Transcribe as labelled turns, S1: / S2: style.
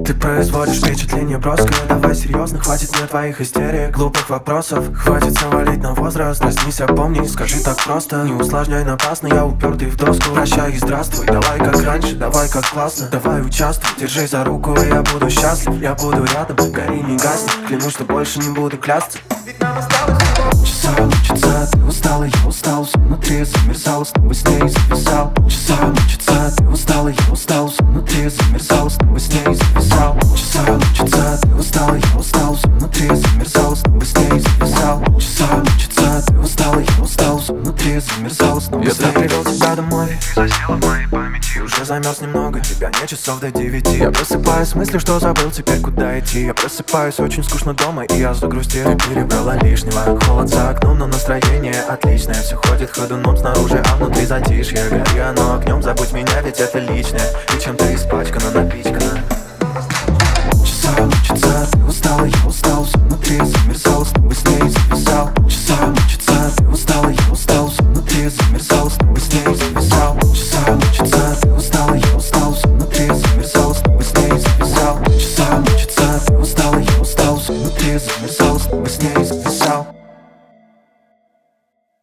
S1: Ты производишь впечатление броское. Давай серьезно, хватит мне твоих истерик, глупых вопросов. Хватит завалить на возраст, проснись, опомни, скажи так просто. Не усложняй напрасно, я упертый в доску. Прощай и здравствуй, давай как раньше, давай как классно. Давай участвуй, держи за руку, и я буду счастлив. Я буду рядом, гори не гасни. Клянусь, что больше не буду клясться. Ведь нам осталось часа, ты устала, я устал. Все внутри замерзало, снова с ней зависал. Часа, ты устала, я устал. Все внутри замерзало, снова с ней зависал. Часа, ты устала, я устал. Все внутри замерзало, снова с ней зависал. Часа, ты устала, я устал. Все внутри замерзало, снова с ней. Я привел тебя домой, ты засела в моей памяти. Уже замерз немного, тебя нет часов до 9. Я просыпаюсь с мыслью, что забыл теперь куда идти. Я просыпаюсь, очень скучно дома, и я загрустил. Ты перебрала лишнего, холод за окном, но настроение отличное. Все ходит ходуном снаружи, а внутри затишье. Гори оно огнем, забудь меня, ведь это личное. И чем-то испачкано, напичкано.